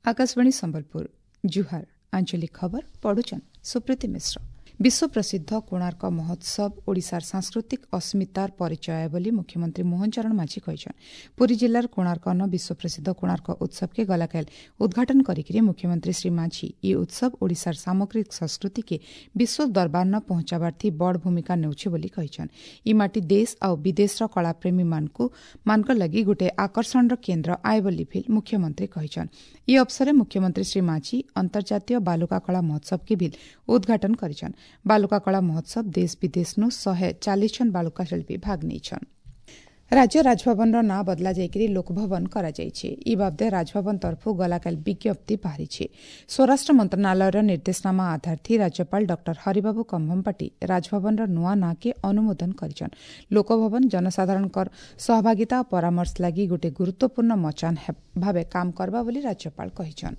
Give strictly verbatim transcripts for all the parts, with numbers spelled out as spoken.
आकाशवाणी संबलपुर जुहार आंचलिक खबर पढ़ुचन सुप्रीति मिश्र। विश्व प्रसिद्ध कोणार्क महोत्सव ओडिशार सांस्कृतिक अस्मितार परिचय बोली मुख्यमंत्री मोहन चरण माझी कहिछन। पुरी जिल्लार कोणार्कन विश्व प्रसिद्ध कोणार्क उत्सव के गलाकाल उद्घाटन करिकरी मुख्यमंत्री श्री माझी ई उत्सव ओडिशार सामग्रिक संस्कृति के विश्व दरबार न पहुंचाबार्थी बड़ भूमिका नेउछि बोली कहिछन। ई माटी देश आ विदेशर कलाप्रेमी मानकु मानकर लगी गोटे आकर्षण केन्द्र आए बोली भी मुख्यमंत्री कहिछन। ई अवसर मुख्यमंत्री श्री माझी अंतर्जातीय बालुका कला महोत्सव के भी उद्घाटन करिछन। बालुका कला महोत्सव देश विदेशनु शहे चालीस जन बालुका शिल्पी भाग नेछन। राज्य राजभवन ना बदला जाइकरी लोकभवन करा जाइछे। ई बाबदे राजभवन तरफु गलाकाल विज्ञप्ति बाहरिछे। स्वराष्ट्र मंत्रणालय निर्देशनामा आधारथी राज्यपाल डॉक्टर हरिबाबू कम्भमपाटी राजभवन नुआ ना के अनुमोदन करिछन। लोकभवन जनसाधारण सहभागिता परामर्श लागि गोटे गुरुत्वपूर्ण मचान भावे काम करबा बोली राज्यपाल कहिछन।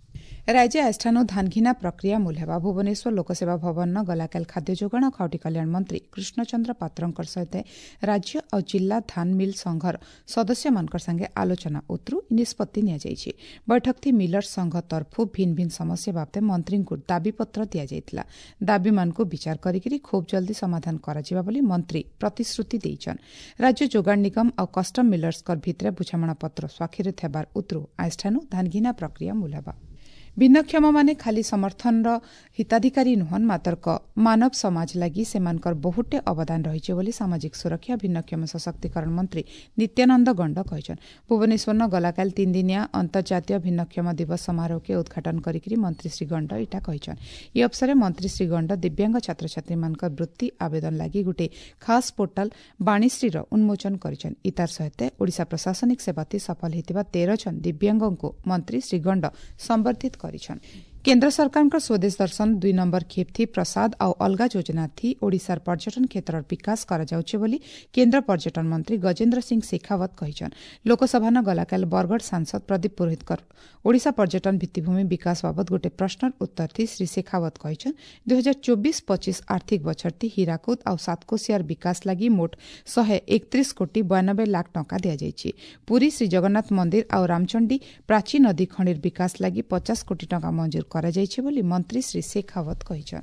राज्य आस्थानु धानघिना प्रक्रिया मूल हेबा भुवनेश्वर लोकसेवा भवन न गलाकाल खाद्य जोगाण और खाउटी कल्याण मंत्री कृष्णचंद्र पात्रंकर सहित राज्य और जिला धान मिल संघर सदस्य मानकर संगे आलोचना उतरु निष्पत्ति निया जाइछि। बैठक थी मिलर संघ तरफु भिन्न भिन्न समस्या बाबते मंत्री को दाबीपत्र दिया जाइतिला। दाबी मान को विचार करिकरी खूब जल्दी समाधान करा जिबा बोली मंत्री प्रतिश्रुति देइछन। राज्य जोगाण निगम और कस्टम मिलर्स कर भितरे बुझामणा पत्र स्वाक्षरित हेबार उतरु आस्थानु धानघिना प्रक्रिया मूल हेबा। भिन्नक्षम माने खाली समर्थन र हिताधिकारी नुहन मात्र मानव समाज लागि सेमानकर बहुटे अवदान रहिছে बोली सामाजिक सुरक्षा भिन्नक्षम सशक्तिकरण मंत्री नित्यानंद गंड कहिछन। भुवनेश्वर न गलाकाल तीन दिनिया अंतर्जातीय भिन्नक्षम दिवस समारोह के उद्घाटन करिकरी मंत्री श्री गंड इटा कहिछन। ई अवसर मंत्री श्री गंड दिव्यांग छात्र छात्री मानकर वृत्ति आवेदन लागि गुटे खास पोर्टल बाणीश्री र उन्मोचन करिछन। इतार सहित ओडिशा प्रशासनिक सेवाती सफल हेतिबा तेरह जन दिव्यांगों को मंत्री श्री गंड संबर्धित करिछन। केन्द्र सरकार स्वदेश दर्शन दुई नंबर खेप थी प्रसाद और अलगा योजना थी ओडिशार पर्यटन क्षेत्र विकास करा जाउछे बोली केन्द्र पर्यटन मंत्री गजेन्द्र सिंह शेखावत कहिछन। लोकसभा न गलाकाल बरगढ़ सांसद प्रदीप पुरोहितकर ओडिशा पर्यटन भित्तिभूमि विकास बाबत गोटे प्रश्न उत्तर थी श्री शेखावत कहिछन दुई हजार चौबीस पच्चीस आर्थिक वर्ष थी हीराकुद और सातकोशियार विकास लगी मोट शहे एकत्रीस कोटी बयानबे लाख टंका दिया जाइछि। पुरी श्री जगन्नाथ मंदिर और रामचंडी प्राची नदी खंडीर विकास लगी पचास कोटी टंका मंजूर करा जाइछि बोली मंत्री श्री शेखावत कहिछन।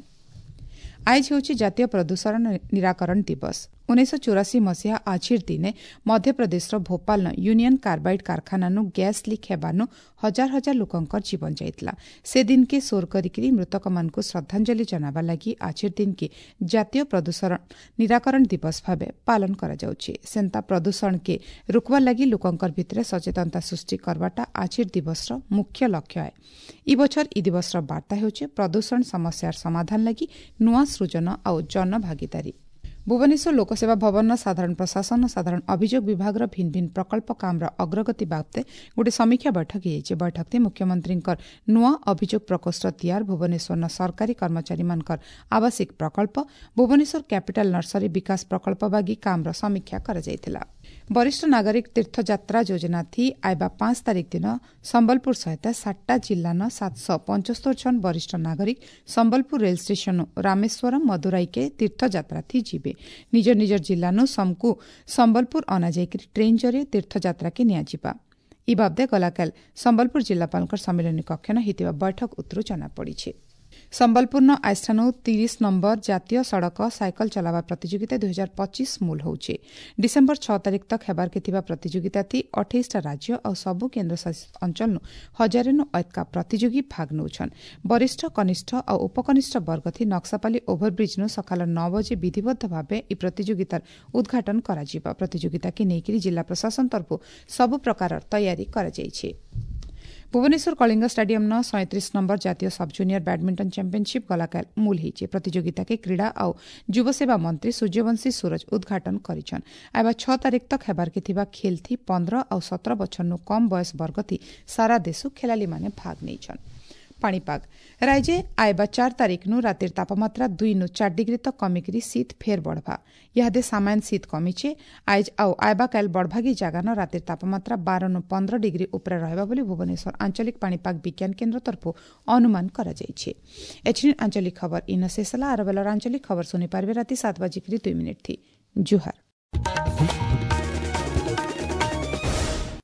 आज होछि जातीय प्रदूषण निराकरण दिवस। उन्नीस चौरासी मसीहा आजिर दिने मध्यप्रदेश भोपाल न यूनियन कार्बाइड कारखाना गैस लीक हेबानु हजार हजार लोकंकर जीवन जाइतला। से दिन के सोर करिकरी मृतक मान को श्रद्धांजलि जनाबा लगी आजिर दिन के जातीय प्रदूषण निराकरण दिवस भावे पालन करा जाउछि। सेंता प्रदूषण के रुकवा लगी लोकंकर भितरे सचेतनता सृष्टि करवाटा आजिर दिवस मुख्य लक्ष्य है। ई बछर ई दिवस वार्ता हेउछि प्रदूषण समस्यार समाधान लगी नुआ सृजन और जन भागीदारी। भुवनेश्वर लोकसेवा भवन साधारण प्रशासन और साधारण अभियोग विभाग भिन्न भिन्न प्रकल्प काम अग्रगति बाबते गोटे समीक्षा बैठक होइछि। बैठक में मुख्यमंत्री नुआ अभियोग प्रकोष्ठ तैयार भुवनेश्वर सरकारी कर्मचारी मानकर आवासिक प्रकल्प भुवनेश्वर कैपिटल नर्सरी विकास प्रकल्प बागी काम समीक्षा करा जायतिला। वरिष्ठ नागरिक तीर्थयात्रा योजना थी आइबा पांच तारिख दिन संबलपुर सहित सातटा जिल्ला न सात सौ पंचस्तर जन वरिष्ठ नागरिक संबलपुर रेल स्टेशन रामेश्वरम मदुराई के तीर्थयात्रा थी जीवे। निज निजर जिल्लानु समकु संबलपुर अना जाइकरी ट्रेन जरिए तीर्थयात्रा के नियाजिबा। ई बाबदे गलाकाल संबलपुर जिल्लापाल सम्मेलनी कक्ष न हितिबा बैठक उतरु जना पड़िछे। संबलपुर न आस्थानु तीस नंबर जातीय सड़क साइकल चलावा प्रतियोगिता दुई हजार पच्चीस मूल होउछे। डिसेम्बर छह तारिख तक हेबार के थिबा प्रतियोगिता थी अठाईस टा राज्य और सबु केन्द्र शासित अंचल नु हजार नु अधिक प्रतियोगी भाग नौछन। वरिष्ठ कनिष्ठ और उपकनिष्ठ वर्ग थी नक्सापाली ओभरब्रिज नु सकाल नौ बजे विधिबद्ध भावे ई प्रतियोगितार उद्घाटन करा जिबा। प्रतियोगिता के नेकिरी जिला प्रशासन तरफु सबु प्रकार तैयारी करा जाइछे। भुवनेश्वर कलिंग स्टाडियम न सैंतीस नंबर जातीय सब जूनियर बैडमिंटन चैंपियनशिप गलाकाल मूल होइछे। प्रतियोगिता के क्रीड़ा और युव सेवा मंत्री सूर्यवंशी सूरज उद्घाटन करिछन। आइबा छह तारिख तक हेबार के थिबा खेल थी पंद्रह और सत्रह बछर नु कम बयस वर्ग थी सारा देशु खेलाड़ी माने भाग नेछन। पाणीपाग राज्य आइबा चार तारिख नु रातिर तापमात्रा दुई नु चार डिग्री तक कमिकरी शीत फेर बढ़वा। यादे सामान्य शीत कमिछे। आज आउ आइबा काल बड़भागी जगह न रातिर तापमात्रा बारह नु पंद्रह डिग्री उपरे रहबा बोली भुवनेश्वर आंचलिक पाणीपाग विज्ञान केन्द्र तरफु अनुमान करा जाइछे। एचनी आंचलिक खबर इन शेषला आर बेलर आंचलिक खबर सुनि पारबे राति सात बजे दुई मिनिट थी। जुहार।